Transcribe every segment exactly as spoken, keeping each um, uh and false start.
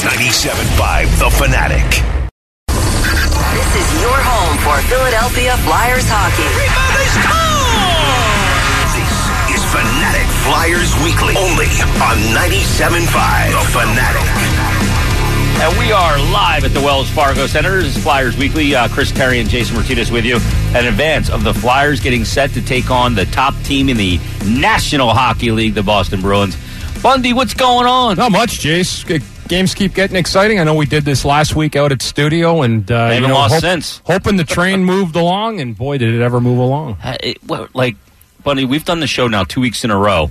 ninety-seven point five The Fanatic. This is your home for Philadelphia Flyers hockey. This is Fanatic Flyers Weekly, only on ninety-seven point five The Fanatic. And we are live at the Wells Fargo Center. This is Flyers Weekly. Uh, Chris Terry and Jason Martinez with you in advance of the Flyers getting set to take on the top team in the National Hockey League, the Boston Bruins. Bundy, what's going on? Not much, Jace. Games keep getting exciting. I know we did this last week out at studio, and uh, haven't you know, lost hope, since. Hoping the train moved along, and boy, did it ever move along. Uh, it, well, like, Bundy, we've done the show now two weeks in a row,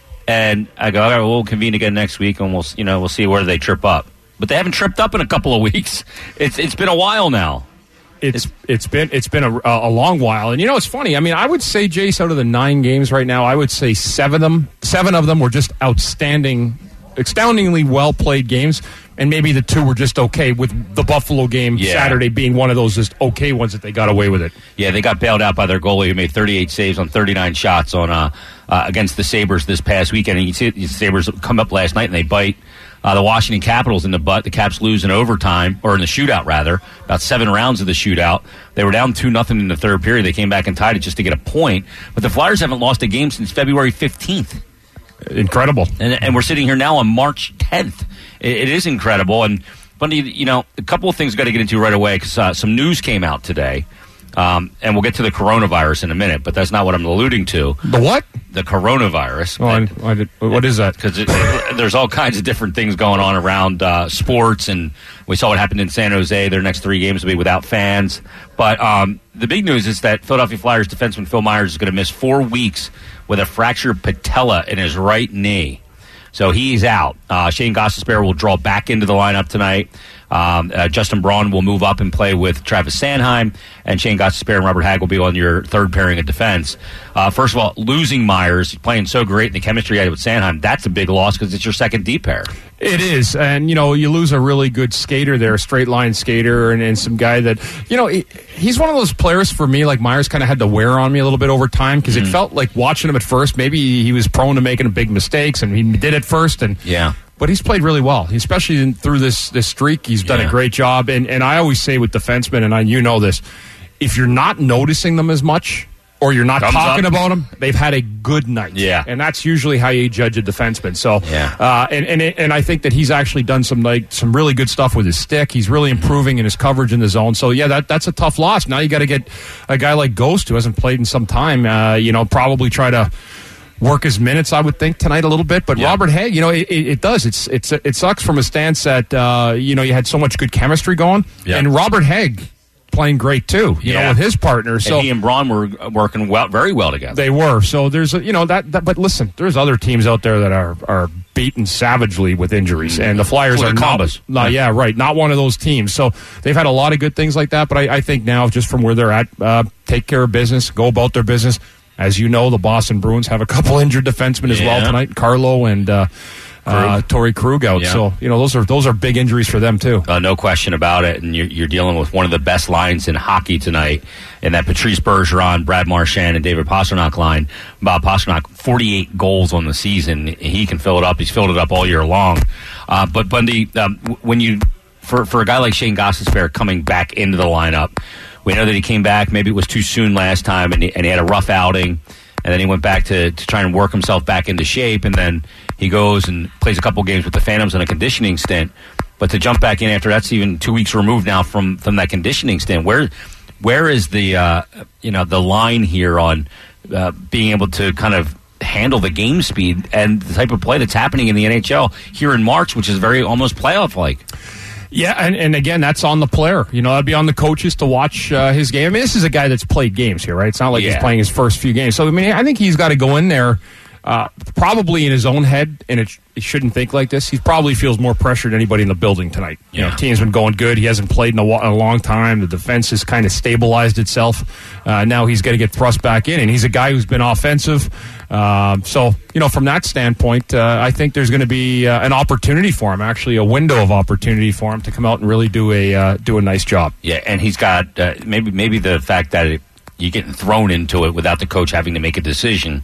and I go, all right, we'll convene again next week, and we'll, you know, we'll see where they trip up. But they haven't tripped up in a couple of weeks. It's it's been a while now. It's it's been it's been a, a long while, and you know it's funny. I mean, I would say, Jace, out of the nine games right now, I would say seven of them seven of them were just outstanding, astoundingly well played games, and maybe the two were just okay. With the Buffalo game yeah. Saturday being one of those just okay ones that they got away with it. Yeah, they got bailed out by their goalie who made thirty-eight saves on thirty-nine shots on uh, uh, against the Sabres this past weekend. And you see the Sabres come up last night and they bite. Uh, the Washington Capitals in the butt. The Caps lose in overtime, or in the shootout, rather. About seven rounds of the shootout. They were down two nothing in the third period. They came back and tied it just to get a point. But the Flyers haven't lost a game since February fifteenth. Incredible. And, and we're sitting here now on March tenth. It, it is incredible. And, Bundy, you know, a couple of things got to get into right away because uh, some news came out today. Um, and we'll get to the coronavirus in a minute, but that's not what I'm alluding to. The what? The coronavirus. Oh, I, I did, what is that? Because there's all kinds of different things going on around uh, sports, and we saw what happened in San Jose. Their next three games will be without fans. But um, the big news is that Philadelphia Flyers defenseman Phil Myers is going to miss four weeks with a fractured patella in his right knee. So he's out. Uh, Shane Gostisbehere will draw back into the lineup tonight. Um, uh, Justin Braun will move up and play with Travis Sanheim, and Shane Gostisbehere and Robert Hagg will be on your third pairing of defense. Uh, first of all, losing Myers, playing so great in the chemistry he had with Sanheim, that's a big loss because it's your second D pair. It is, and you know, you lose a really good skater there, a straight line skater, and, and some guy that, you know, he, he's one of those players for me, like Myers kind of had to wear on me a little bit over time because mm. it felt like watching him at first, maybe he was prone to making big mistakes, and he did it first, and yeah. But he's played really well, especially in, through this this streak. He's done yeah. a great job. And, and I always say with defensemen, and I, you know this, if you're not noticing them as much or you're not Thumbs talking up. about them, they've had a good night. Yeah. And that's usually how you judge a defenseman. So, yeah. uh, and, and and I think that he's actually done some like some really good stuff with his stick. He's really improving in his coverage in the zone. So, yeah, that that's a tough loss. Now you got to get a guy like Ghost, who hasn't played in some time, uh, you know, probably try to work his minutes, I would think, tonight a little bit. But yeah. Robert Hagg, you know, it, it, it does. It's it's it sucks from a stance that uh, you know, you had so much good chemistry going, yeah. and Robert Hagg playing great too. You yeah. know, with his partner. So and he and Braun were working well, very well together. They were. So there's a, you know that, that. But listen, there's other teams out there that are are beaten savagely with injuries, and the Flyers well, are not, not. Yeah, right. Not one of those teams. So they've had a lot of good things like that. But I, I think now, just from where they're at, uh, take care of business, go about their business. As you know, the Boston Bruins have a couple injured defensemen as yeah. well tonight, Carlo and uh, uh, Torrey Krug out. Yeah. So you know those are those are big injuries for them too. Uh, no question about it. And you're, you're dealing with one of the best lines in hockey tonight, in that Patrice Bergeron, Brad Marchand, and David Pastrnak line. Bob Pastrnak, forty-eight goals on the season. He can fill it up. He's filled it up all year long. Uh, but Bundy, um, when you for for a guy like Shane Gostisbehere coming back into the lineup. We know that he came back. Maybe it was too soon last time, and he, and he had a rough outing. And then he went back to, to try and work himself back into shape. And then he goes and plays a couple games with the Phantoms on a conditioning stint. But to jump back in after that's even two weeks removed now from, from that conditioning stint, where where is the uh, you know the line here on uh, being able to kind of handle the game speed and the type of play that's happening in the N H L here in March, which is very almost playoff like? Yeah, and, and again, that's on the player. You know, that'd be on the coaches to watch uh, his game. I mean, this is a guy that's played games here, right? It's not like yeah. he's playing his first few games. So, I mean, I think he's got to go in there uh, probably in his own head, and it, he shouldn't think like this. He probably feels more pressure than anybody in the building tonight. You Yeah. know, team's been going good. He hasn't played in a, in a long time. The defense has kind of stabilized itself. Uh, now he's got to get thrust back in, and he's a guy who's been offensive. Um, so, you know, from that standpoint, uh, I think there's going to be uh, an opportunity for him, actually a window of opportunity for him to come out and really do a uh, do a nice job. Yeah, and he's got uh, maybe maybe the fact that it, you're getting thrown into it without the coach having to make a decision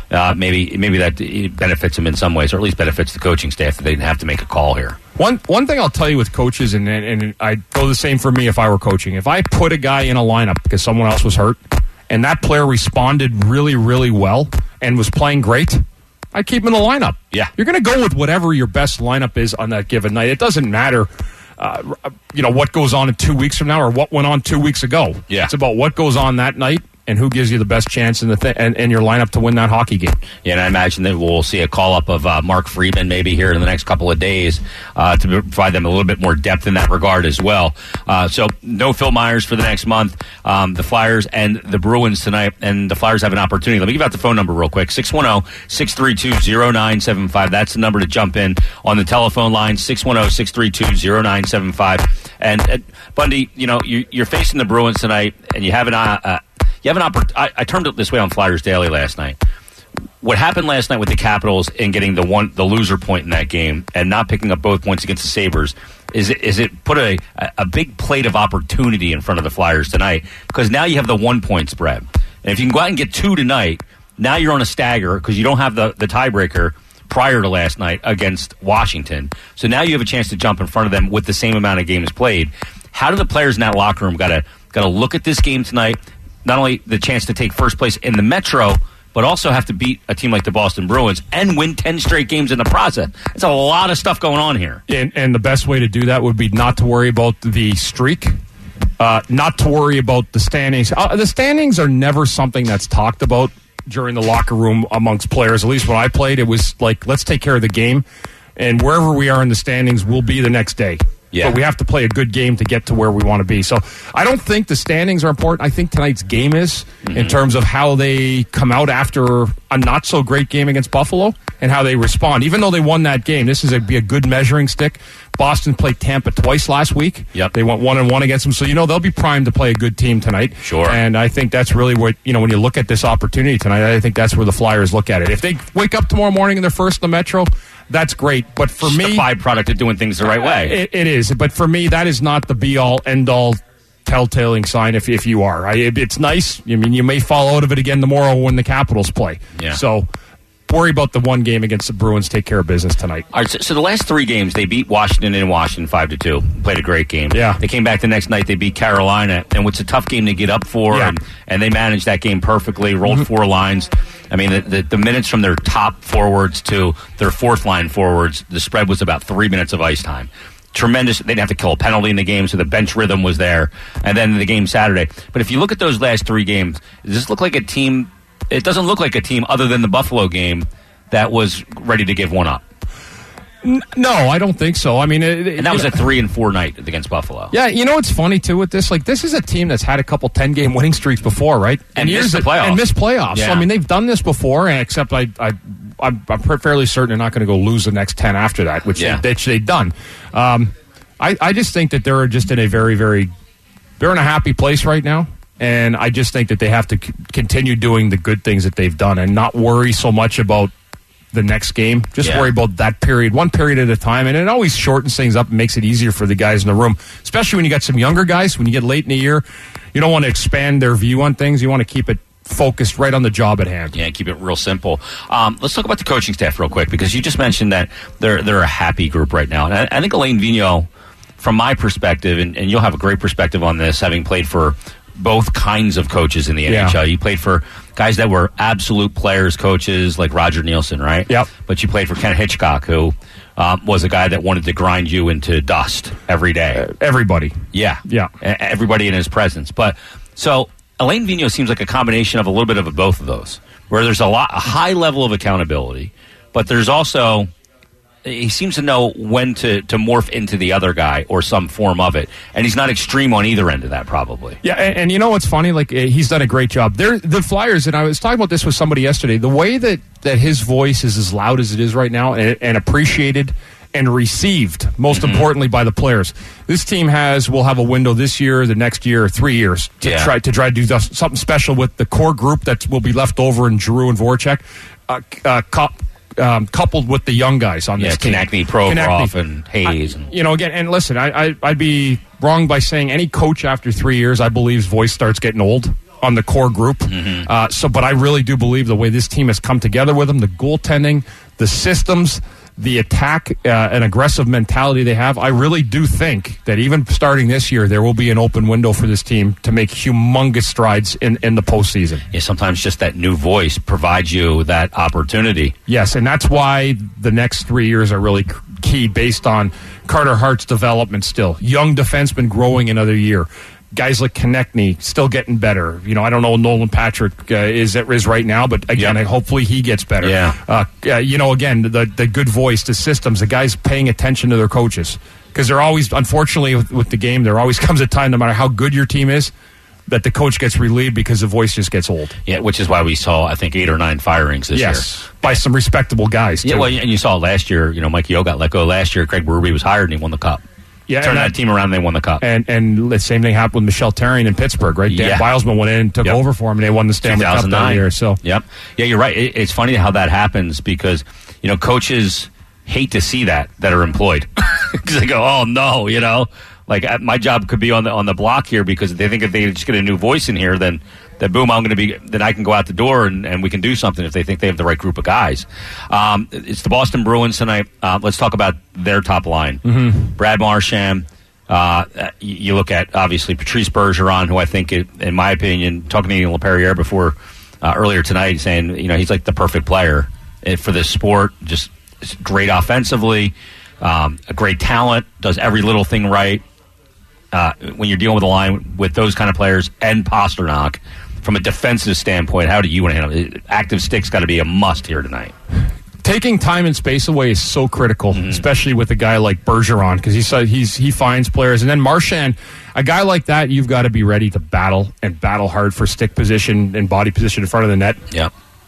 uh, maybe maybe that benefits them in some ways, or at least benefits the coaching staff that they didn't have to make a call here. One one thing I'll tell you with coaches, and and I go the same for me if I were coaching. If I put a guy in a lineup because someone else was hurt, and that player responded really, really well and was playing great, I keep him in the lineup. Yeah. You're going to go with whatever your best lineup is on that given night. It doesn't matter, uh, you know, what goes on in two weeks from now or what went on two weeks ago. Yeah. It's about what goes on that night and who gives you the best chance in the th- and, and your lineup to win that hockey game. Yeah, and I imagine that we'll see a call-up of uh, Mark Friedman maybe here in the next couple of days uh, to provide them a little bit more depth in that regard as well. Uh, so no Phil Myers for the next month. Um, the Flyers and the Bruins tonight, and the Flyers have an opportunity. Let me give out the phone number real quick, six one zero, six three two, zero nine seven five. That's the number to jump in on the telephone line, six one zero, six three two, zero nine seven five. And, uh, Bundy, you know, you, you're facing the Bruins tonight, and you have an uh, You have an opportunity. I, I termed it this way on Flyers Daily last night. What happened last night with the Capitals and getting the one, the loser point in that game, and not picking up both points against the Sabres, is it, is it put a, a big plate of opportunity in front of the Flyers tonight? Because now you have the one point spread, and if you can go out and get two tonight, now you're on a stagger because you don't have the the tiebreaker prior to last night against Washington. So now you have a chance to jump in front of them with the same amount of games played. How do the players in that locker room got to got to look at this game tonight? Not only the chance to take first place in the Metro, but also have to beat a team like the Boston Bruins and win ten straight games in the process. It's a lot of stuff going on here. And, and the best way to do that would be not to worry about the streak, uh, not to worry about the standings. Uh, the standings are never something that's talked about during the locker room amongst players. At least when I played, it was like, let's take care of the game, and wherever we are in the standings, we'll be the next day. Yeah. But we have to play a good game to get to where we want to be. So I don't think the standings are important. I think tonight's game is, mm-hmm. in terms of how they come out after a not-so-great game against Buffalo and how they respond. Even though they won that game, this is a, be a good measuring stick. Boston played Tampa twice last week. Yep. They went one and one against them. So, you know, they'll be primed to play a good team tonight. Sure. And I think that's really what, you know, when you look at this opportunity tonight, I think that's where the Flyers look at it. If they wake up tomorrow morning and they're first in the Metro, that's great. But for Just me, the byproduct of doing things the right way. It, it is. But for me, that is not the be-all, end-all telltaling sign if if you are. I, it, it's nice. I mean, you may fall out of it again tomorrow when the Capitals play. Yeah. So worry about the one game against the Bruins. Take care of business tonight. All right, so, so the last three games, they beat Washington in Washington five to two. Played a great game. Yeah. They came back the next night. They beat Carolina, and it's a tough game to get up for, Yeah. and, and they managed that game perfectly, rolled mm-hmm. four lines. I mean, the, the, the minutes from their top forwards to their fourth line forwards, the spread was about three minutes of ice time. Tremendous. They didn't have to kill a penalty in the game, so the bench rhythm was there. And then the game Saturday. But if you look at those last three games, does this look like a team? It doesn't look like a team other than the Buffalo game that was ready to give one up. No, I don't think so. I mean, it, and that was know, a three and four night against Buffalo. Yeah, you know what's funny too with this? Like, this is a team that's had a couple ten game winning streaks before, right? And, and missed the playoffs. And missed playoffs. Yeah. So, I mean, they've done this before, and except I, I, I'm, I'm fairly certain they're not going to go lose the next ten after that, which yeah. they, which they've done. Um, I, I just think that they're just in a very, very, they're in a happy place right now. And I just think that they have to c- continue doing the good things that they've done and not worry so much about the next game. Just yeah. worry about that period, one period at a time. And it always shortens things up and makes it easier for the guys in the room, especially when you got some younger guys. When you get late in the year, you don't want to expand their view on things. You want to keep it focused right on the job at hand. Yeah, keep it real simple. Um, let's talk about the coaching staff real quick, because you just mentioned that they're they're a happy group right now. And I, I think Alain Vigneault, from my perspective, and, and you'll have a great perspective on this, having played for both kinds of coaches in the N H L. Yeah. You played for guys that were absolute players, coaches like Roger Nielsen, right? Yep. But you played for Ken Hitchcock, who um, was a guy that wanted to grind you into dust every day. Uh, everybody. Yeah. Yeah. Everybody in his presence. But so Alain Vigneault seems like a combination of a little bit of both of those, where there's a lot, a high level of accountability, but there's also, he seems to know when to, to morph into the other guy or some form of it. And he's not extreme on either end of that, probably. Yeah, and, and you know what's funny? Like, uh, he's done a great job. They're, the Flyers, and I was talking about this with somebody yesterday, the way that, that his voice is as loud as it is right now and, and appreciated and received, most mm-hmm. importantly, by the players. This team has, will have a window this year, the next year, three years to yeah. try to try to do something special with the core group that will be left over in Giroux and Voracek. Uh, uh, Cup. Um, coupled with the young guys on yeah, this team. Konechny, Provorov, and Hayes. I, and, you know, again, and listen, I, I, I'd be wrong by saying any coach after three years, I believe, his voice starts getting old. on the core group. Mm-hmm. Uh, so, but I really do believe the way this team has come together with them, the goaltending, the systems, the attack uh, and aggressive mentality they have, I really do think that even starting this year, there will be an open window for this team to make humongous strides in, in the postseason. Yeah, sometimes just that new voice provides you that opportunity. Yes, and that's why the next three years are really key based on Carter Hart's development still. Young defenseman growing another year. Guys like Konechny still getting better. You know, I don't know what Nolan Patrick uh, is is right now, but again, yep. hopefully he gets better. Yeah. Uh, uh, you know, again, the the good voice, the systems, the guys paying attention to their coaches. Because they're always, unfortunately, with, with the game, there always comes a time, no matter how good your team is, that the coach gets relieved because the voice just gets old. Yeah, which is why we saw, I think, eight or nine firings this yes, year. By some respectable guys, too. Yeah, well, and you saw last year, you know, Mikey O got let go last year. Craig Berube was hired and he won the cup. Yeah, Turned that, that team around and they won the cup. And and the same thing happened with Michelle Therrien in Pittsburgh, right? Dan yeah. Bilesman went in and took yep. over for him, and they won the Stanley Cup that year. So. Yep. Yeah, you're right. It, it's funny how that happens because, you know, coaches hate to see that, that are employed. Because they go, oh, no, you know. Like, my job could be on the on the block here because they think if they just get a new voice in here, then, then boom, I'm going to be, then I can go out the door and, and we can do something if they think they have the right group of guys. Um, it's the Boston Bruins tonight. Uh, let's talk about their top line. Mm-hmm. Brad Marchand. Uh, you look at, obviously, Patrice Bergeron, who I think, in my opinion, talking to Ian LaPerriere before uh, earlier tonight, saying, you know, he's like the perfect player for this sport. Just great offensively, um, a great talent, does every little thing right. Uh, when you're dealing with a line with those kind of players and Pastrnak, from a defensive standpoint, how do you want to handle it? Active stick's got to be a must here tonight. Taking time and space away is so critical, mm-hmm. especially with a guy like Bergeron, because he's, he's he finds players. And then Marchand, a guy like that, you've got to be ready to battle and battle hard for stick position and body position in front of the net. Yeah.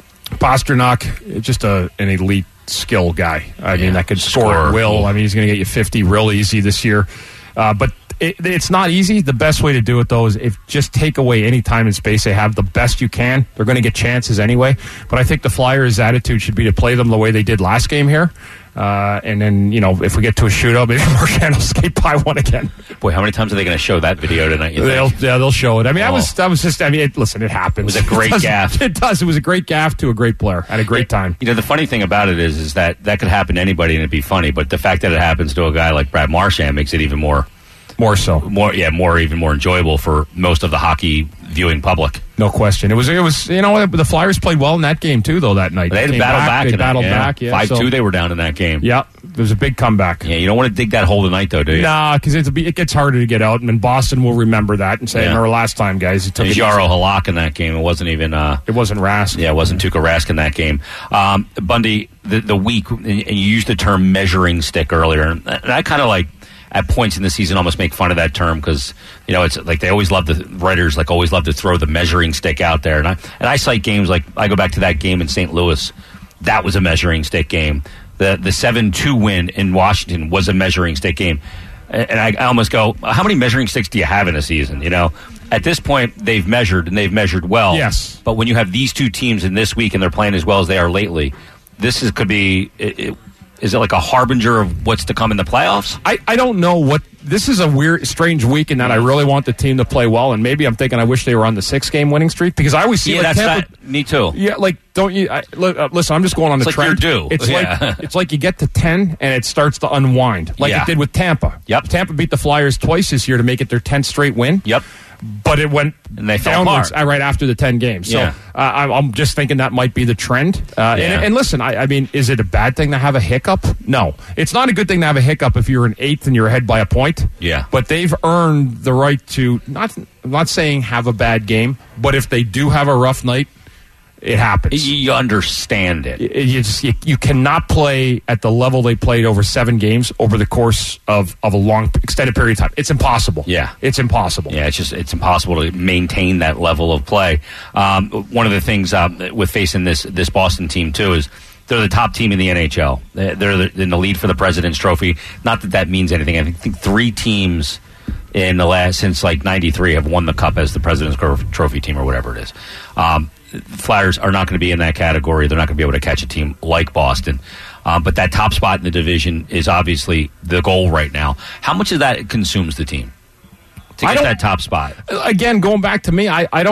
Pastrnak, just a, an elite skill guy. I yeah. mean, that could score at will. I mean, he's going to get you fifty real easy this year. Uh, but It, it's not easy. The best way to do it, though, is if just take away any time and space they have the best you can. They're going to get chances anyway. But I think the Flyers' attitude should be to play them the way they did last game here. Uh, and then, you know, if we get to a shootout, maybe Marchand will skate by one again. Boy, how many times are they going to show that video tonight? You they'll, think? Yeah, they'll show it. I mean, oh. that was that was just, I mean, it, listen, it happens. It was a great it gaffe. It does. It was a great gaffe to a great player at a great it, time. You know, the funny thing about it is, is that that could happen to anybody and it'd be funny. But the fact that it happens to a guy like Brad Marchand makes it even more... More so, more yeah, more even more enjoyable for most of the hockey viewing public. No question. It was it was you know the Flyers played well in that game too though that night. They had to battle back. back they in battled that, yeah. back. Yeah, five two. So, they were down in that game. Yeah, it was a big comeback. Yeah, you don't want to dig that hole tonight though, do you? Nah, because it gets harder to get out, and Boston will remember that and say, yeah. "Remember last time, guys." It took Jaro Halak in that game. It wasn't even. Uh, it wasn't Rask. Yeah, it wasn't Tuukka Rask in that game. Um, Bundy, the the week, and you used the term measuring stick earlier, and I kind of like. At points in the season, almost make fun of that term because you know it's like they always love the writers like always love to throw the measuring stick out there, and I and I cite games like I go back to that game in Saint Louis, that was a measuring stick game. The the seven two win in Washington was a measuring stick game, and I, I almost go, how many measuring sticks do you have in a season? You know, at this point they've measured and they've measured well. Yes, but when you have these two teams in this week and they're playing as well as they are lately, this is could be. It, it, Is it like a harbinger of what's to come in the playoffs? I, I don't know what this is a weird, strange week in that I really want the team to play well, and maybe I'm thinking I wish they were on the six game winning streak because I always see yeah, like that's Tampa, that, me too. Yeah, like don't you I, uh, listen? I'm just going on it's the like trend. You're due. It's yeah. like it's like you get to ten and it starts to unwind, like yeah. it did with Tampa. Yep, Tampa beat the Flyers twice this year to make it their tenth straight win. Yep. But it went and they fell downwards apart. right after the ten games. So yeah. uh, I'm just thinking that might be the trend. Uh, yeah. and, and listen, I, I mean, is it a bad thing to have a hiccup? No. It's not a good thing to have a hiccup if you're an eighth and you're ahead by a point. Yeah. But they've earned the right to, not, I'm not saying have a bad game, but if they do have a rough night, it happens. You understand it. You, you, just, you, you cannot play at the level they played over seven games over the course of, of a long, extended period of time. It's impossible. Yeah. It's impossible. Yeah, it's just it's impossible to maintain that level of play. Um, one of the things uh, with facing this this Boston team, too, is they're the top team in the N H L. They're in the lead for the President's Trophy. Not that that means anything. I think three teams in the last, since like ninety-three, have won the Cup as the President's Trophy team or whatever it is. Um, Flyers are not going to be in that category. They're not going to be able to catch a team like Boston. Um, but that top spot in the division is obviously the goal right now. How much of that consumes the team to get that top spot? Again, going back to me, I, I don't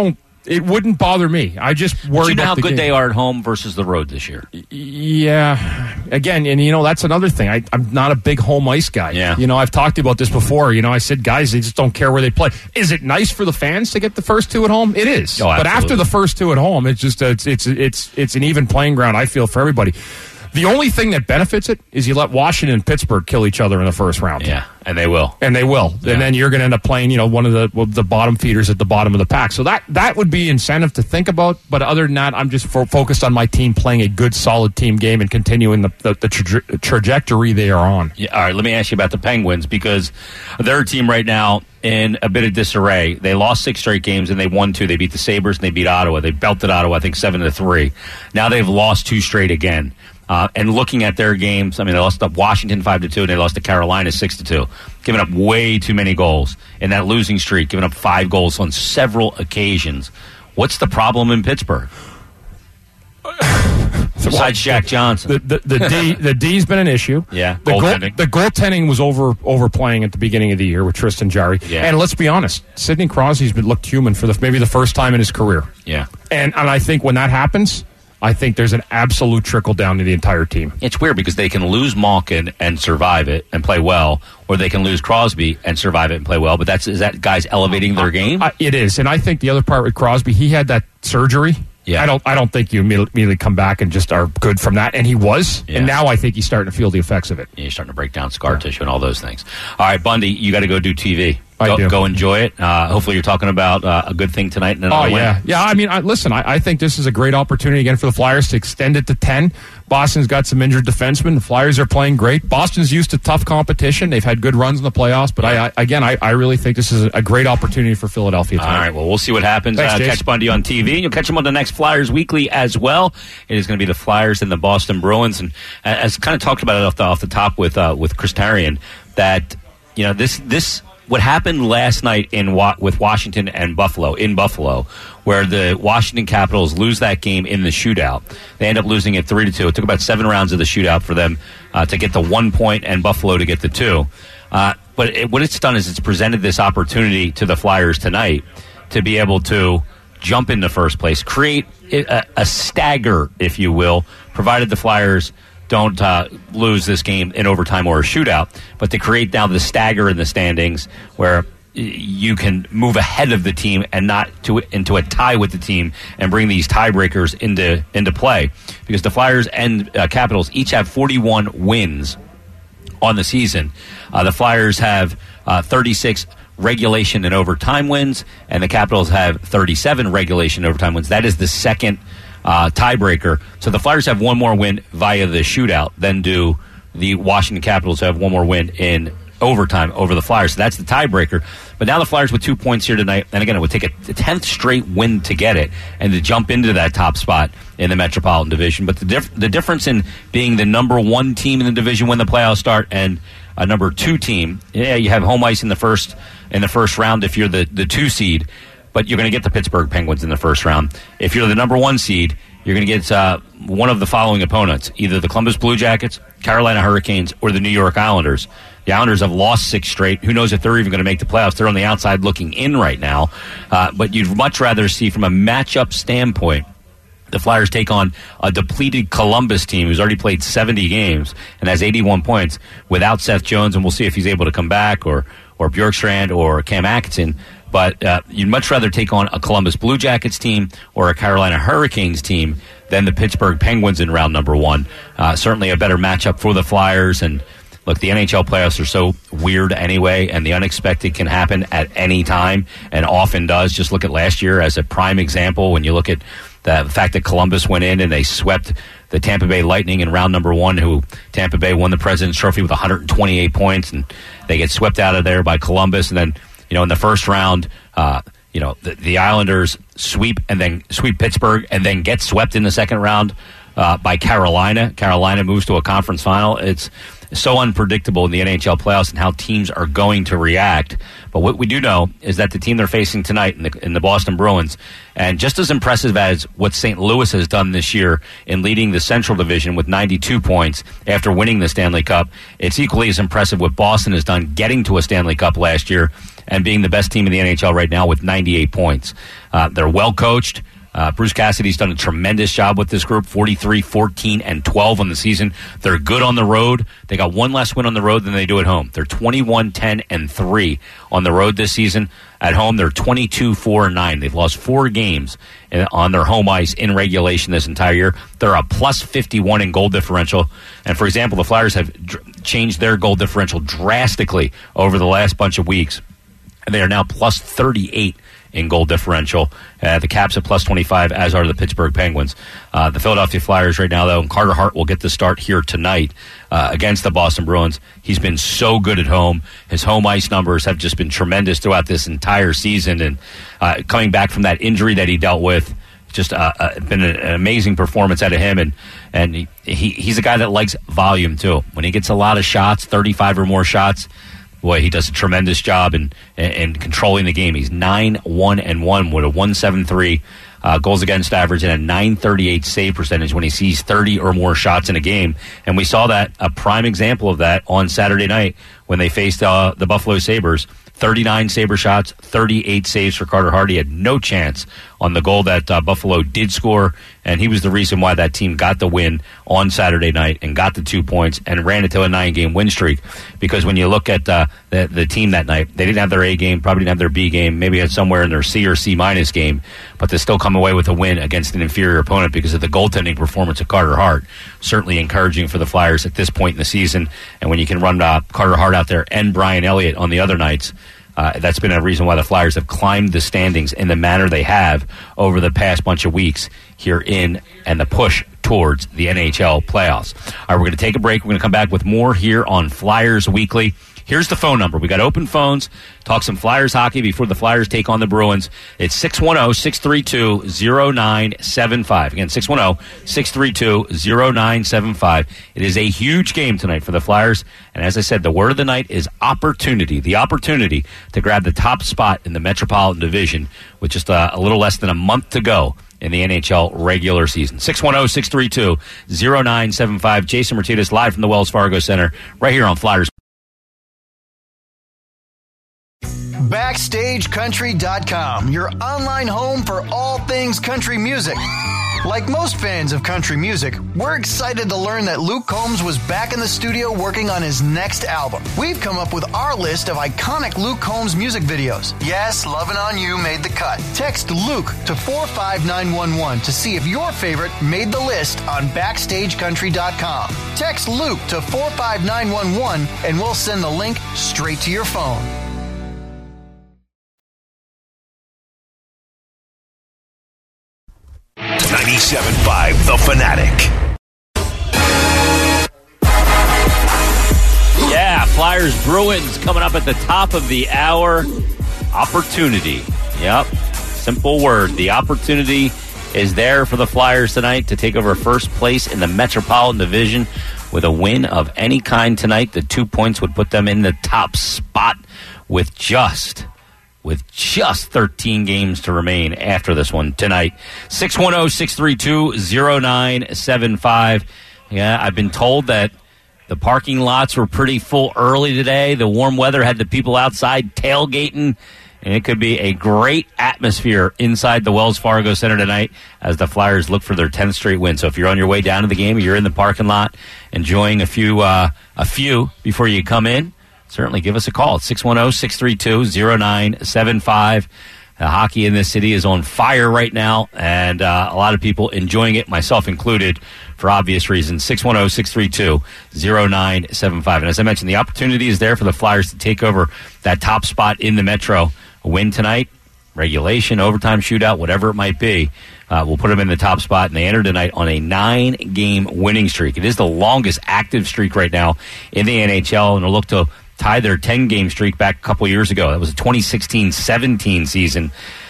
It wouldn't bother me. I just worry but you know about how the good game. they are at home versus the road this year. Yeah. Again, and you know, that's another thing. I, I'm not a big home ice guy. Yeah. You know, I've talked about this before. You know, I said, guys, they just don't care where they play. Is it nice for the fans to get the first two at home? It is. Oh, but absolutely. after the first two at home, it's just, it's, it's, it's, it's an even playing ground, I feel, for everybody. The only thing that benefits it is you let Washington and Pittsburgh kill each other in the first round. Yeah, and they will. And they will. Yeah. And then you're going to end up playing, you know, one of the well, the bottom feeders at the bottom of the pack. So that, that would be incentive to think about. But other than that, I'm just fo- focused on my team playing a good, solid team game and continuing the, the, the tra- trajectory they are on. Yeah, all right, let me ask you about the Penguins, because they're a team right now in a bit of disarray. They lost six straight games and they won two. They beat the Sabres and they beat Ottawa. They belted Ottawa, I think, seven to three. Now they've lost two straight again. Uh, and looking at their games, I mean, they lost to Washington five to two, and they lost to Carolina six to two, giving up way too many goals in that losing streak, giving up five goals on several occasions. What's the problem in Pittsburgh? Besides Jack Johnson, the the, the D the D's been an issue. Yeah, the goaltending. Goal, the goaltending was over overplaying at the beginning of the year with Tristan Jarry. Yeah. And let's be honest, Sidney Crosby's been looked human for the maybe the first time in his career. Yeah, and and I think when that happens, I think there's an absolute trickle down to the entire team. it's weird because they can lose Malkin and survive it and play well, or they can lose Crosby and survive it and play well. But that's is that guys elevating their game? Uh, it is, and I think the other part with Crosby, he had that surgery. Yeah. I don't. I don't think you immediately immediately come back and just are good from that. And he was, Yeah. and now I think he's starting to feel the effects of it. You're starting to break down scar tissue and all those things. All right, Bundy, you got to go do T V. I Go, do. go enjoy it. Uh, hopefully, you're talking about uh, a good thing tonight and another Oh, win. yeah. Yeah, I mean, I, listen, I, I think this is a great opportunity again for the Flyers to extend it to ten. Boston's got some injured defensemen. The Flyers are playing great. Boston's used to tough competition. They've had good runs in the playoffs. But, I, I again, I, I really think this is a great opportunity for Philadelphia All tonight. right, well, we'll see what happens. Thanks, uh, Jace. catch Bundy on T V, and you'll catch him on the next Flyers Weekly as well. It is going to be the Flyers and the Boston Bruins. And uh, as kind of talked about it off the, off the top with uh, with Chris Tarian, that, you know, this this – what happened last night in Wa- with Washington and Buffalo, in Buffalo, where the Washington Capitals lose that game in the shootout. They end up losing it three to two. It took about seven rounds of the shootout for them uh, to get the one point and Buffalo to get the two. Uh, but it, what it's done is it's presented this opportunity to the Flyers tonight to be able to jump into first place, create a, a stagger, if you will, provided the Flyers don't uh, lose this game in overtime or a shootout, but to create now the stagger in the standings where you can move ahead of the team and not to into a tie with the team and bring these tiebreakers into into play, because the Flyers and uh, Capitals each have forty-one wins on the season. Uh, the Flyers have uh, thirty-six regulation and overtime wins, and the Capitals have thirty-seven regulation and overtime wins. That is the second Uh, tiebreaker. So the Flyers have one more win via the shootout than do the Washington Capitals, who have one more win in overtime over the Flyers. So that's the tiebreaker. But now the Flyers with two points here tonight, and again, it would take a tenth straight win to get it and to jump into that top spot in the Metropolitan Division. But the, dif- the difference in being the number one team in the division when the playoffs start and a number two team, yeah, you have home ice in the first in the first round if you're the, the two seed, but you're going to get the Pittsburgh Penguins in the first round. If you're the number one seed, you're going to get uh, one of the following opponents, either the Columbus Blue Jackets, Carolina Hurricanes, or the New York Islanders. The Islanders have lost six straight. Who knows if they're even going to make the playoffs? They're on the outside looking in right now. Uh, but you'd much rather see, from a matchup standpoint, the Flyers take on a depleted Columbus team who's already played seventy games and has eighty-one points without Seth Jones, and we'll see if he's able to come back, or or Bjorkstrand or Cam Atkinson. But uh, you'd much rather take on a Columbus Blue Jackets team or a Carolina Hurricanes team than the Pittsburgh Penguins in round number one. Uh, certainly a better matchup for the Flyers. And look, the N H L playoffs are so weird anyway, and the unexpected can happen at any time and often does. Just look at last year as a prime example when you look at the fact that Columbus went in and they swept the Tampa Bay Lightning in round number one, who Tampa Bay won the President's Trophy with one hundred twenty-eight points, and they get swept out of there by Columbus. And then, you know, in the first round, uh, you know, the, the Islanders sweep and then sweep Pittsburgh and then get swept in the second round uh, by Carolina. Carolina moves to a conference final. It's so unpredictable in the N H L playoffs and how teams are going to react. But what we do know is that the team they're facing tonight in the, in the Boston Bruins, and just as impressive as what Saint Louis has done this year in leading the Central Division with ninety-two points after winning the Stanley Cup, it's equally as impressive what Boston has done getting to a Stanley Cup last year and being the best team in the N H L right now with ninety-eight points. Uh, they're well coached. Uh, Bruce Cassidy's done a tremendous job with this group, forty-three, fourteen, and twelve on the season. They're good on the road. They got one less win on the road than they do at home. They're twenty-one, ten, and three on the road this season. At home, they're twenty-two, four, and nine. They've lost four games in, on their home ice in regulation this entire year. They're a plus fifty-one in goal differential. And, for example, the Flyers have dr- changed their goal differential drastically over the last bunch of weeks. And they are now plus thirty-eight in goal differential. Uh, the Caps at plus twenty-five, as are the Pittsburgh Penguins. Uh, the Philadelphia Flyers right now, though, and Carter Hart will get the start here tonight uh, against the Boston Bruins. He's been so good at home. His home ice numbers have just been tremendous throughout this entire season. And uh, coming back from that injury that he dealt with, just uh, uh, been an, an amazing performance out of him. And, and he, he he's a guy that likes volume, too. When he gets a lot of shots, thirty-five or more shots, boy, he does a tremendous job in, in, in controlling the game. He's nine one and one with a one seventy-three uh, goals against average and a nine thirty-eight save percentage when he sees thirty or more shots in a game. And we saw that, a prime example of that on Saturday night when they faced uh, the Buffalo Sabres. thirty-nine Sabre shots, thirty-eight saves for Carter Hart. He had no chance on the goal that uh, Buffalo did score, and he was the reason why that team got the win on Saturday night and got the two points and ran it to a nine-game win streak. Because when you look at uh, the, the team that night, they didn't have their A game, probably didn't have their B game, maybe had somewhere in their C or C-minus game, but they still come away with a win against an inferior opponent because of the goaltending performance of Carter Hart. Certainly encouraging for the Flyers at this point in the season, and when you can run uh, Carter Hart out there and Brian Elliott on the other nights, Uh, that's been a reason why the Flyers have climbed the standings in the manner they have over the past bunch of weeks here in and the push towards the N H L playoffs. All right, we're going to take a break. We're going to come back with more here on Flyers Weekly. Here's the phone number. We got open phones. Talk some Flyers hockey before the Flyers take on the Bruins. It's six one zero, six three two, zero nine seven five. Again, six one zero, six three two, zero nine seven five. It is a huge game tonight for the Flyers. And as I said, the word of the night is opportunity. The opportunity to grab the top spot in the Metropolitan Division with just a, a little less than a month to go in the N H L regular season. six one zero, six three two, zero nine seven five. Jason Martinez live from the Wells Fargo Center right here on Flyers. Backstage Country dot com, your online home for all things country music. Like most fans of country music, we're excited to learn that Luke Combs was back in the studio working on his next album. We've come up with our list of iconic Luke Combs music videos. Yes, Lovin' On You made the cut. Text Luke to four five nine one one to see if your favorite made the list on Backstage Country dot com. Text Luke to four five nine one one and we'll send the link straight to your phone. ninety-seven point five The Fanatic. Yeah, Flyers Bruins coming up at the top of the hour. Opportunity. Yep. Simple word. The opportunity is there for the Flyers tonight to take over first place in the Metropolitan Division with a win of any kind tonight. The two points would put them in the top spot with just... with just thirteen games to remain after this one tonight. six one zero, six three two, zero nine seven five. Yeah, I've been told that the parking lots were pretty full early today. The warm weather had the people outside tailgating, and it could be a great atmosphere inside the Wells Fargo Center tonight as the Flyers look for their tenth straight win. So if you're on your way down to the game, or you're in the parking lot enjoying a few, uh, a few before you come in, certainly give us a call at six one zero, six three two, zero nine seven five. The hockey in this city is on fire right now, and uh, a lot of people enjoying it, myself included, for obvious reasons. six one zero, six three two, zero nine seven five. And as I mentioned, the opportunity is there for the Flyers to take over that top spot in the Metro. A win tonight, regulation, overtime shootout, whatever it might be, uh, will put them in the top spot, and they enter tonight on a nine-game winning streak. It is the longest active streak right now in the N H L, and they'll look to tie their ten-game streak back a couple years ago. That was a twenty sixteen seventeen season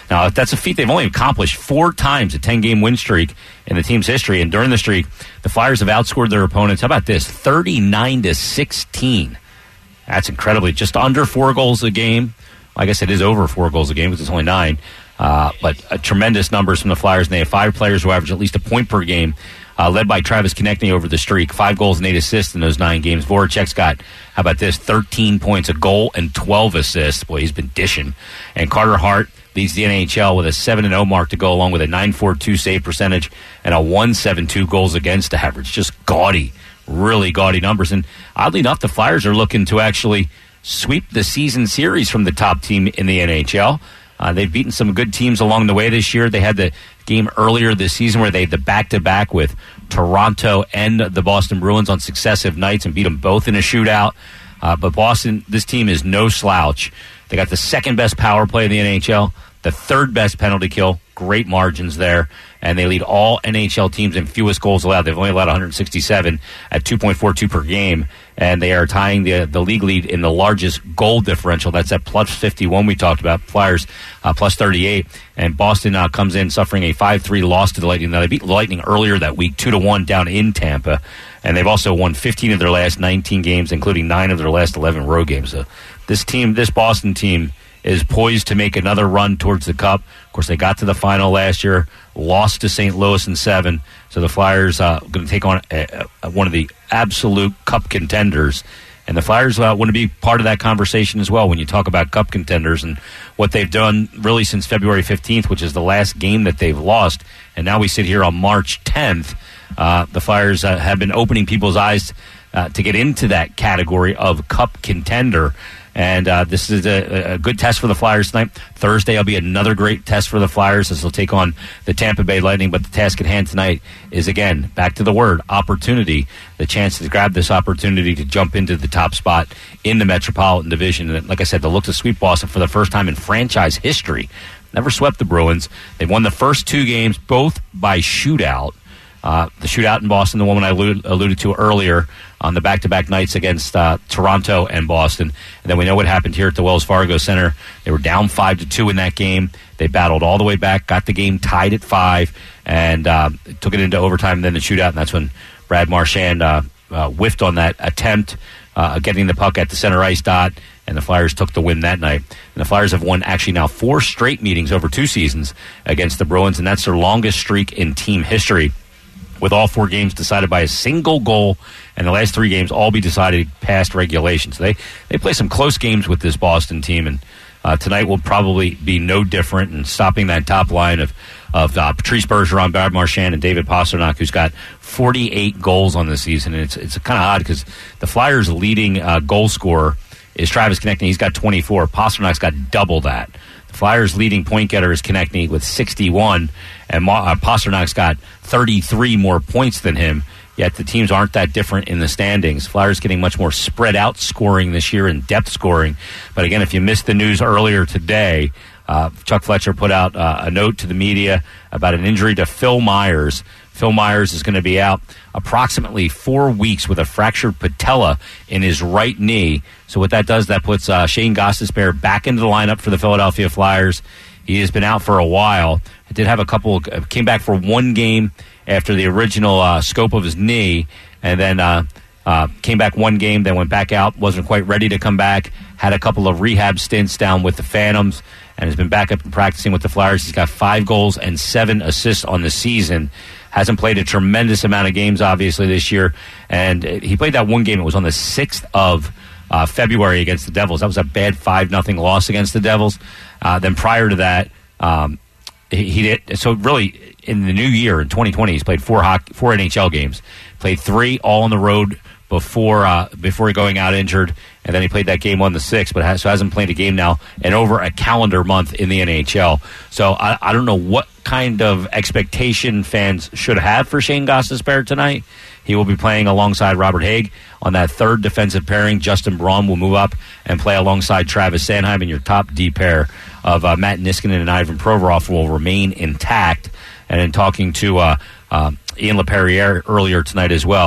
Now, that's a feat they've only accomplished four times, a ten-game win streak in the team's history. And during the streak, the Flyers have outscored their opponents. How about this? thirty-nine to sixteen. That's incredibly. Just under four goals a game. I guess it is over four goals a game because it's only nine. Uh, but uh, tremendous numbers from the Flyers. And they have five players who average at least a point per game, uh, led by Travis Konechny over the streak. Five goals and eight assists in those nine games. Voracek's got, how about this, thirteen points, a goal, and twelve assists. Boy, he's been dishing. And Carter Hart leads the N H L with a seven and oh mark to go along with a nine forty-two save percentage and a one seventy-two goals against average. Just gaudy, really gaudy numbers. And oddly enough, the Flyers are looking to actually sweep the season series from the top team in the N H L. Uh, they've beaten some good teams along the way this year. They had the game earlier this season where they had the back-to-back with Toronto and the Boston Bruins on successive nights and beat them both in a shootout. Uh, but Boston, this team is no slouch. They got the second-best power play in the N H L, the third-best penalty kill, great margins there, and they lead all N H L teams in fewest goals allowed. They've only allowed one hundred sixty-seven at two point four two per game, and they are tying the the league lead in the largest goal differential. That's at plus fifty-one we talked about. Flyers uh, plus thirty-eight, and Boston uh, comes in suffering a five three loss to the Lightning. Now, they beat the Lightning earlier that week, two to one down in Tampa, and they've also won fifteen of their last nineteen games, including nine of their last eleven road games. So this team, this Boston team, is poised to make another run towards the Cup. Of course, they got to the final last year, lost to Saint Louis in seven. So the Flyers are uh, going to take on a, a, one of the absolute Cup contenders. And the Flyers uh, want to be part of that conversation as well when you talk about Cup contenders and what they've done really since February fifteenth, which is the last game that they've lost. And now we sit here on March tenth. Uh, the Flyers uh, have been opening people's eyes uh, to get into that category of Cup contender. And uh, this is a, a good test for the Flyers tonight. Thursday will be another great test for the Flyers as they'll take on the Tampa Bay Lightning. But the task at hand tonight is, again, back to the word, opportunity. The chance to grab this opportunity to jump into the top spot in the Metropolitan Division. And like I said, they'll look to sweep Boston for the first time in franchise history. Never swept the Bruins. They've won the first two games, both by shootout. Uh, the shootout in Boston, the one I alluded, alluded to earlier on the back-to-back nights against uh, Toronto and Boston. And then we know what happened here at the Wells Fargo Center. They were down five to two in that game. They battled all the way back, got the game tied at five, and uh, took it into overtime and then the shootout. And that's when Brad Marchand uh, uh, whiffed on that attempt, uh, getting the puck at the center ice dot, and the Flyers took the win that night. And the Flyers have won actually now four straight meetings over two seasons against the Bruins, and that's their longest streak in team history, with all four games decided by a single goal, and the last three games all be decided past regulation. So they, they play some close games with this Boston team, and uh, tonight will probably be no different in stopping that top line of, of uh, Patrice Bergeron, Brad Marchand, and David Pastrnak, who's got forty-eight goals on the season. And it's it's kind of odd because the Flyers' leading uh, goal scorer is Travis Konechny. He's got twenty-four. Pasternak's got double that. Flyers' leading point getter is Konechny with sixty-one, and uh, Pasternak's got thirty-three more points than him, yet the teams aren't that different in the standings. Flyers getting much more spread-out scoring this year and depth scoring. But again, if you missed the news earlier today, uh, Chuck Fletcher put out uh, a note to the media about an injury to Phil Myers. Phil Myers is going to be out approximately four weeks with a fractured patella in his right knee. So what that does, that puts uh, Shane Gostisbehere back into the lineup for the Philadelphia Flyers. He has been out for a while. He did have a couple, came back for one game after the original uh, scope of his knee, and then uh, uh, came back one game, then went back out, wasn't quite ready to come back, had a couple of rehab stints down with the Phantoms, and has been back up and practicing with the Flyers. He's got five goals and seven assists on the season. Hasn't played a tremendous amount of games, obviously, this year. And he played that one game. It was on the sixth of uh, February against the Devils. That was a bad five nothing loss against the Devils. Uh, then prior to that, um, he, he did. So really, in the new year, in twenty twenty, he's played four hockey, four N H L games. Played three all on the road before uh, before going out injured. And then he played that game on the sixth, but has, so hasn't played a game now in over a calendar month in the N H L. So I, I don't know what kind of expectation fans should have for Shane Gostisbehere tonight. He will be playing alongside Robert Haig on that third defensive pairing. Justin Braun will move up and play alongside Travis Sanheim, and your top D pair of uh, Matt Niskanen and Ivan Provorov will remain intact. And in talking to uh, uh, Ian LaPerriere earlier tonight as well,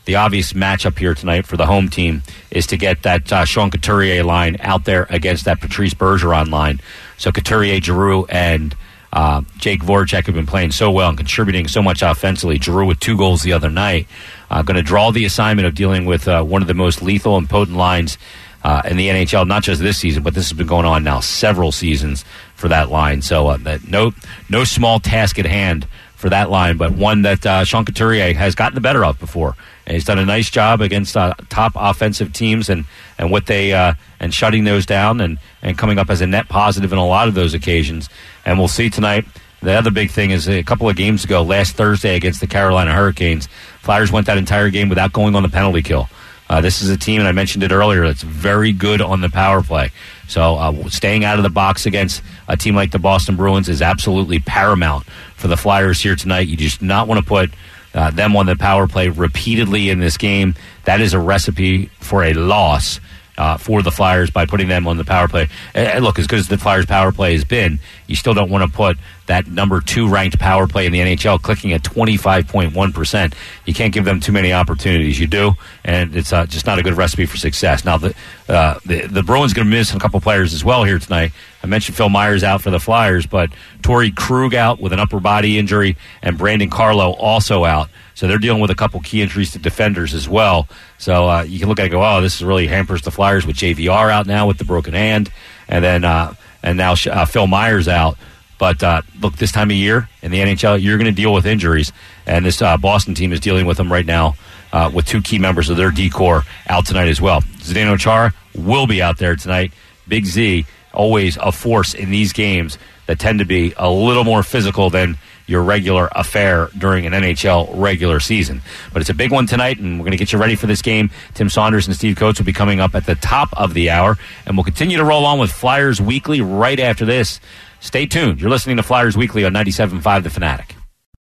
the obvious matchup here tonight for the home team is to get that uh, Sean Couturier line out there against that Patrice Bergeron line. So Couturier, Giroux, and uh, Jake Voracek have been playing so well and contributing so much offensively. Giroux with two goals the other night. Uh, going to draw the assignment of dealing with uh, one of the most lethal and potent lines uh, in the N H L, not just this season, but this has been going on now several seasons for that line. So uh, that no no small task at hand for that line, but one that uh, Sean Couturier has gotten the better of before. And he's done a nice job against uh, top offensive teams and, and what they uh, and shutting those down and, and coming up as a net positive in a lot of those occasions. And we'll see tonight. The other big thing is a couple of games ago, last Thursday against the Carolina Hurricanes, Flyers went that entire game without going on the penalty kill. Uh, this is a team, and I mentioned it earlier, that's very good on the power play. So uh, staying out of the box against a team like the Boston Bruins is absolutely paramount for the Flyers here tonight. You just not want to put uh, them on the power play repeatedly in this game. That is a recipe for a loss uh, for the Flyers by putting them on the power play. And look, as good as the Flyers power play has been, you still don't want to put that number two ranked power play in the N H L clicking at twenty-five point one percent. You can't give them too many opportunities. You do, and it's uh, just not a good recipe for success. Now, the uh, the, the Bruins going to miss a couple players as well here tonight. I mentioned Phil Myers out for the Flyers, but Torrey Krug out with an upper body injury, and Brandon Carlo also out. So they're dealing with a couple key injuries to defenders as well. So uh, you can look at it and go, oh, this really hampers the Flyers with J V R out now with the broken hand, and then uh, and now uh, Phil Myers out. But uh, look, this time of year in the N H L, you're going to deal with injuries, and this uh, Boston team is dealing with them right now uh, with two key members of their D-core out tonight as well. Zdeno Chara will be out there tonight. Big Z, always a force in these games that tend to be a little more physical than your regular affair during an N H L regular season. But it's a big one tonight, and we're going to get you ready for this game. Tim Saunders and Steve Coates will be coming up at the top of the hour, and we'll continue to roll on with Flyers Weekly right after this. Stay tuned. You're listening to Flyers Weekly on ninety-seven point five The Fanatic.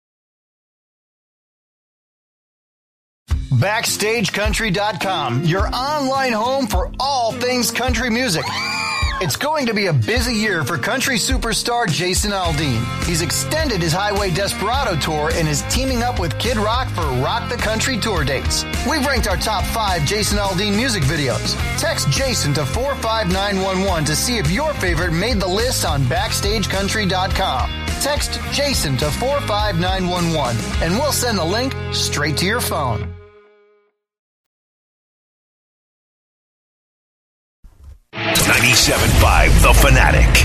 Backstage Country dot com, your online home for all things country music. It's going to be a busy year for country superstar Jason Aldean. He's extended his Highway Desperado tour and is teaming up with Kid Rock for Rock the Country tour dates. We've ranked our top five Jason Aldean music videos. Text Jason to four five nine one one to see if your favorite made the list on Backstage Country dot com. Text Jason to four five nine one one and we'll send the link straight to your phone. ninety-seven point five The Fanatic.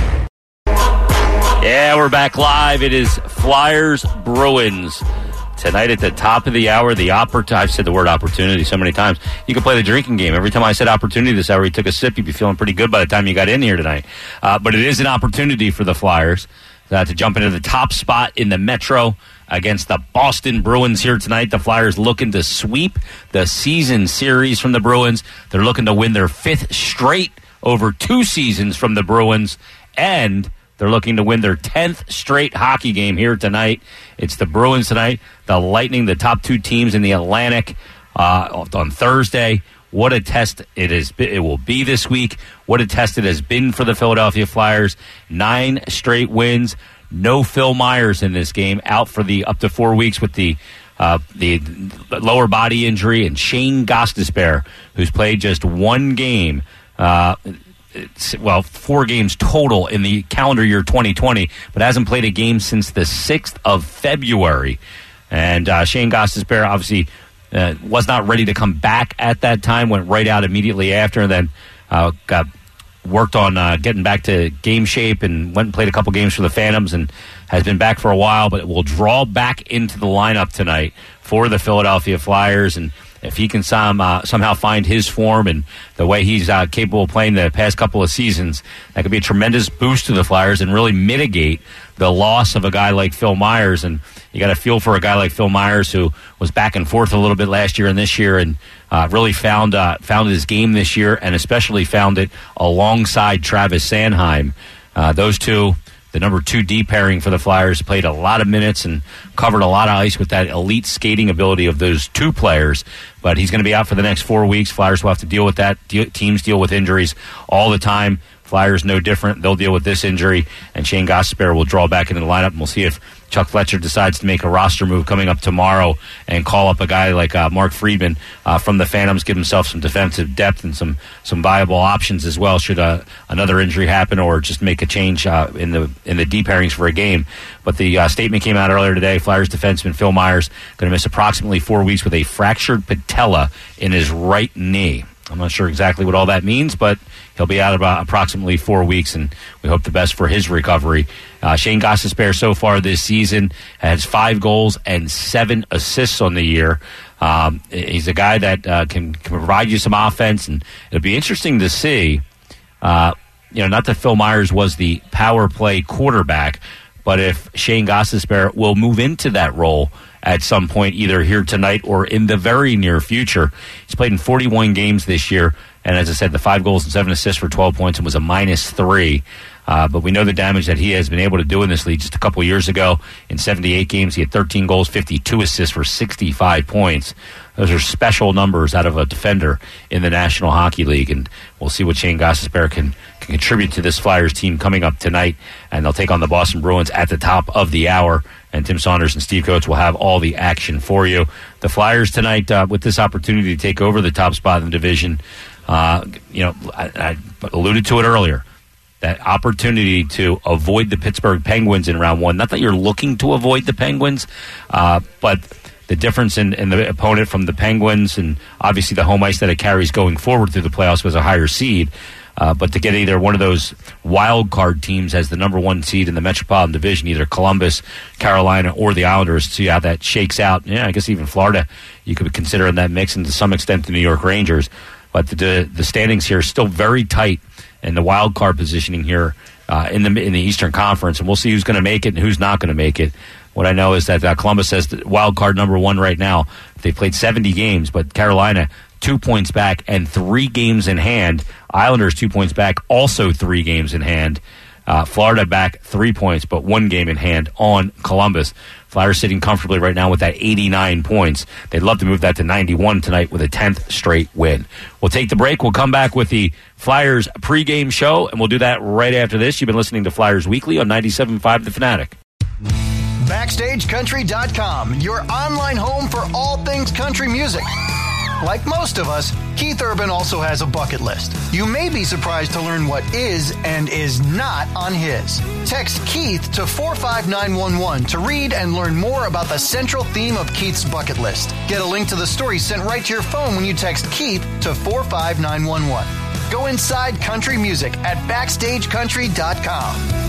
Yeah, we're back live. It is Flyers Bruins. Tonight at the top of the hour, the oppor- I've said the word opportunity so many times. You can play the drinking game. Every time I said opportunity this hour, you took a sip, you'd be feeling pretty good by the time you got in here tonight. Uh, but it is an opportunity for the Flyers uh, to jump into the top spot in the Metro against the Boston Bruins here tonight. The Flyers looking to sweep the season series from the Bruins. They're looking to win their fifth straight over two seasons from the Bruins, and they're looking to win their tenth straight hockey game here tonight. It's the Bruins tonight, the Lightning, the top two teams in the Atlantic uh, on Thursday. What a test it is! It will be this week. What a test it has been for the Philadelphia Flyers. Nine straight wins. No Phil Myers in this game, out for the up to four weeks with the uh, the lower body injury, and Shane Gostisbehere, who's played just one game. Uh, well, four games total in the calendar year twenty twenty, but hasn't played a game since the sixth of February. And uh, Shane Gostisbehere obviously uh, was not ready to come back at that time, went right out immediately after, and then uh, got worked on uh, getting back to game shape and went and played a couple games for the Phantoms and has been back for a while, but will draw back into the lineup tonight for the Philadelphia Flyers. And if he can some, uh, somehow find his form and the way he's uh, capable of playing the past couple of seasons, that could be a tremendous boost to the Flyers and really mitigate the loss of a guy like Phil Myers. And you got to feel for a guy like Phil Myers, who was back and forth a little bit last year and this year, and uh, really found uh, found his game this year, and especially found it alongside Travis Sanheim. Uh, those two, the number two D pairing for the Flyers, played a lot of minutes and covered a lot of ice with that elite skating ability of those two players. But he's going to be out for the next four weeks. Flyers will have to deal with that. De- teams deal with injuries all the time. Flyers no different. They'll deal with this injury, and Shane Gostisbehere will draw back into the lineup, and we'll see if Chuck Fletcher decides to make a roster move coming up tomorrow and call up a guy like uh, Mark Friedman uh, from the Phantoms, give himself some defensive depth and some some viable options as well should uh, another injury happen or just make a change uh, in the in the deep pairings for a game. But the uh, statement came out earlier today. Flyers defenseman Phil Myers going to miss approximately four weeks with a fractured patella in his right knee. I'm not sure exactly what all that means, but he'll be out about approximately four weeks, and we hope the best for his recovery. Uh, Shane Gostisbehere so far this season has five goals and seven assists on the year. Um, he's a guy that uh, can, can provide you some offense, and it'll be interesting to see. Uh, you know, not that Phil Myers was the power play quarterback, but if Shane Gostisbehere will move into that role at some point, either here tonight or in the very near future. He's played in forty-one games this year, and as I said, the five goals and seven assists for twelve points and was a minus three. Uh, but we know the damage that he has been able to do in this league. Just a couple years ago, in seventy-eight games, he had thirteen goals, fifty-two assists for sixty-five points. Those are special numbers out of a defender in the National Hockey League, and we'll see what Shane Gostisbehere can, can contribute to this Flyers team coming up tonight, and they'll take on the Boston Bruins at the top of the hour, and Tim Saunders and Steve Coates will have all the action for you. The Flyers tonight, uh, with this opportunity to take over the top spot in the division, uh, you know, I, I alluded to it earlier, that opportunity to avoid the Pittsburgh Penguins in round one. Not that you're looking to avoid the Penguins, uh, but the difference in, in the opponent from the Penguins and obviously the home ice that it carries going forward through the playoffs was a higher seed. Uh, but to get either one of those wild card teams as the number one seed in the Metropolitan Division, either Columbus, Carolina, or the Islanders, see how that shakes out. Yeah, I guess even Florida you could consider in that mix, and to some extent the New York Rangers. But the the standings here are still very tight, and the wild card positioning here uh, in the in the Eastern Conference, and we'll see who's going to make it and who's not going to make it. What I know is that uh, Columbus has the wild card number one right now. They played seventy games, but Carolina two points back and three games in hand. Islanders two points back, also three games in hand. Uh, Florida back three points, but one game in hand on Columbus. Flyers sitting comfortably right now with that eighty-nine points. They'd love to move that to ninety-one tonight with a tenth straight win. We'll take the break. We'll come back with the Flyers pregame show, and we'll do that right after this. You've been listening to Flyers Weekly on ninety-seven point five The Fanatic. Backstage Country dot com, your online home for all things country music. Like most of us, Keith Urban also has a bucket list. You may be surprised to learn what is and is not on his. Text Keith to four five nine one one to read and learn more about the central theme of Keith's bucket list. Get a link to the story sent right to your phone when you text Keith to four five nine one one. Go inside country music at Backstage Country dot com.